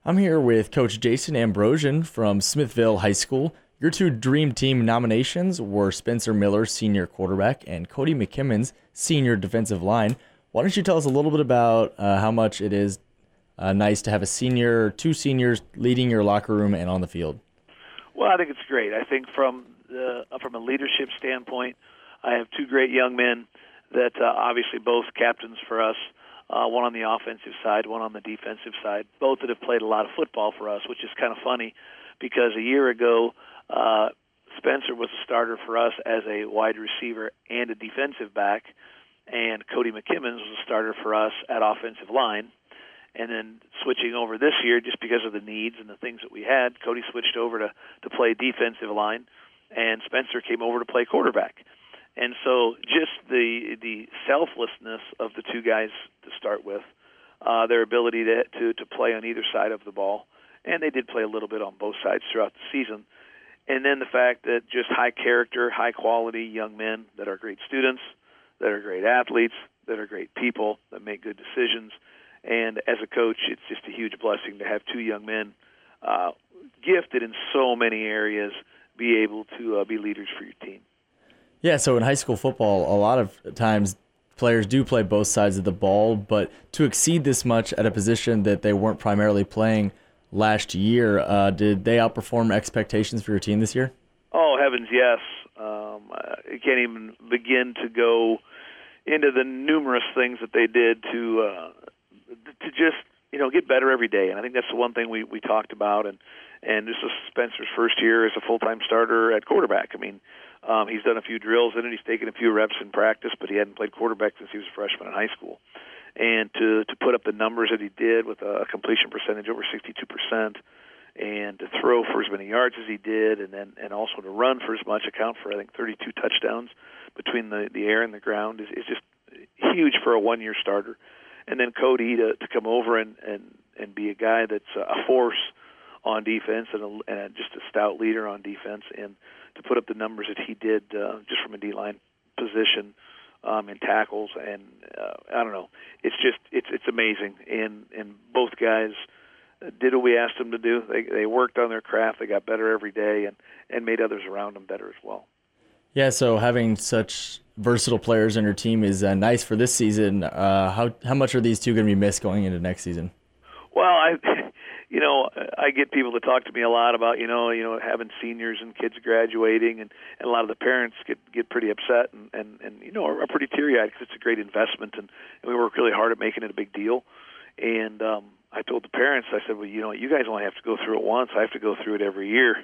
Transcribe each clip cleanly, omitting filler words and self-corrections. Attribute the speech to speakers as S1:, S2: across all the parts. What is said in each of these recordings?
S1: I'm here with Coach Jason Ambrosian from Smithville High School. Your two Dream Team nominations were Spencer Miller, senior quarterback, and Cody McKimmons, senior defensive line. Why don't you tell us a little bit about how much it is nice to have two seniors leading your locker room and on the field?
S2: Well, I think it's great. I think from a leadership standpoint, I have two great young men that obviously both captains for us. One on the offensive side, one on the defensive side, both that have played a lot of football for us, which is kind of funny because a year ago, Spencer was a starter for us as a wide receiver and a defensive back, and Cody McKimmons was a starter for us at offensive line. And then switching over this year, just because of the needs and the things that we had, Cody switched over to play defensive line, and Spencer came over to play quarterback. And so just the selflessness of the two guys to start with, their ability to play on either side of the ball, and they did play a little bit on both sides throughout the season. And then the fact that just high character, high quality young men that are great students, that are great athletes, that are great people, that make good decisions. And as a coach, it's just a huge blessing to have two young men gifted in so many areas be able to be leaders for your team.
S1: Yeah, so in high school football, a lot of times players do play both sides of the ball, but to exceed this much at a position that they weren't primarily playing last year, did they outperform expectations for your team this year?
S2: Oh, heavens, yes. I can't even begin to go into the numerous things that they did to just get better every day. And I think that's the one thing we talked about. And this is Spencer's first year as a full-time starter at quarterback. I mean, he's done a few drills in it. He's taken a few reps in practice, but he hadn't played quarterback since he was a freshman in high school. And to put up the numbers that he did with a completion percentage over 62%, and to throw for as many yards as he did, and also to run for as much, account for I think 32 touchdowns between the air and the ground is just huge for a one-year starter. And then Cody to come over and be a guy that's a force on defense and just a stout leader on defense, and to put up the numbers that he did just from a D-line position in tackles, and I don't know, it's amazing. And both guys did what we asked them to do. They worked on their craft. They got better every day, and made others around them better as well.
S1: Yeah, so having such versatile players on your team is nice for this season. How much are these two going to be missed going into next season?
S2: Well, I get people to talk to me a lot about having seniors and kids graduating, and a lot of the parents get pretty upset and are pretty teary-eyed because it's a great investment, and we work really hard at making it a big deal. And I told the parents, I said, well, you guys only have to go through it once. I have to go through it every year.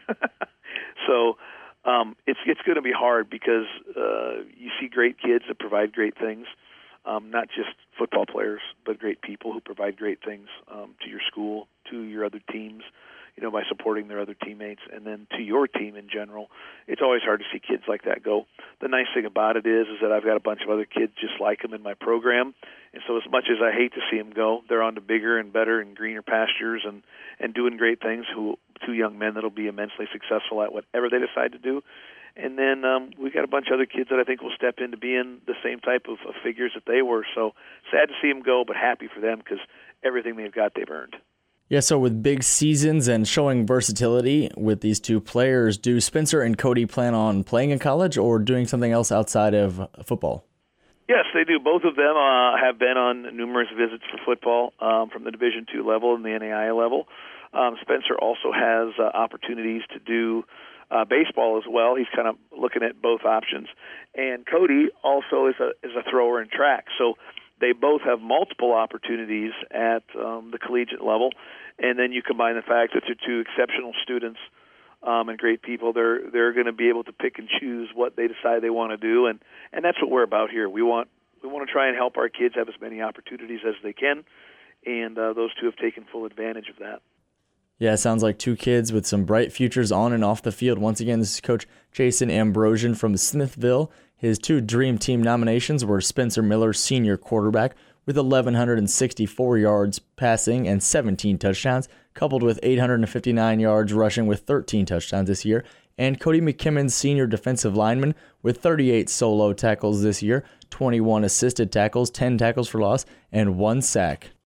S2: So it's going to be hard because you see great kids that provide great things, not just football players, but great people who provide great things to your school, to your other teams, by supporting their other teammates, and then to your team in general. It's always hard to see kids like that go. The nice thing about it is that I've got a bunch of other kids just like them in my program, and so as much as I hate to see them go, they're on to bigger and better and greener pastures and doing great things. Two young men that'll be immensely successful at whatever they decide to do. And then we got a bunch of other kids that I think will step into being the same type of figures that they were. So sad to see them go, but happy for them because everything they've got, they've earned.
S1: Yeah, so with big seasons and showing versatility with these two players, do Spencer and Cody plan on playing in college or doing something else outside of football?
S2: Yes, they do. Both of them have been on numerous visits for football from the Division II level and the NAIA level. Spencer also has opportunities to do baseball as well. He's kind of looking at both options. And Cody also is a thrower in track. So they both have multiple opportunities at the collegiate level. And then you combine the fact that they're two exceptional students and great people. They're going to be able to pick and choose what they decide they want to do. And that's what we're about here. We want to try and help our kids have as many opportunities as they can. And those two have taken full advantage of that.
S1: Yeah, it sounds like two kids with some bright futures on and off the field. Once again, this is Coach Jason Ambrosian from Smithville. His two Dream Team nominations were Spencer Miller, senior quarterback, with 1,164 yards passing and 17 touchdowns, coupled with 859 yards rushing with 13 touchdowns this year, and Cody McKimmons, senior defensive lineman, with 38 solo tackles this year, 21 assisted tackles, 10 tackles for loss, and 1 sack.